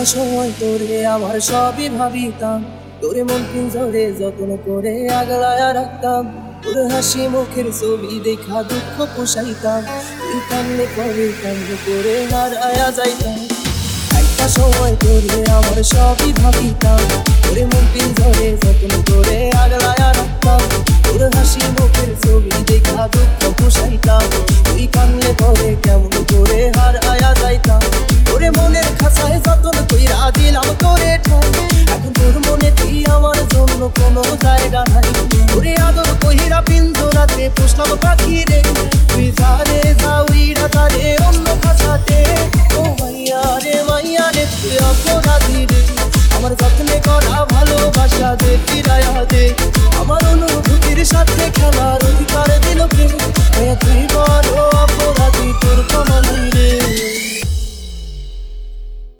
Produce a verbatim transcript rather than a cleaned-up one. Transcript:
সময় তোরে আমার সবই ভাবিতাম, তোরে মন পিঞ্জরে যত্ন করে আগলায়া রাখতাম। তোর হাসি মুখের ছবি দেখা দুঃখ পোষাইতাম, তুই কান্নে করে কান্দ করে হারায়া যাইতাম। একটা সময় তোরে আমার সবই ভাবিতাম, তোরে মন পিঞ্জরে যত্ন করে আগলায়া রাখতাম। তোর হাসি মুখের ছবি দেখা দুঃখ পোষাইতাম, তুই কান্নে করে কেমন করে হারায়া যাইতাম। তোরে মনের খাঁচায় যতন কইরা দিলাম তোরে ঠাই, এখন তোর মনে তুই আমার জন্য কোনো জায়গা নাই। তোরে আদর কইরা পিঞ্জরাতে পুষলাম পাখি রে, তুই যারে যা উইরা তারে অন্য খাঁচাতে। ও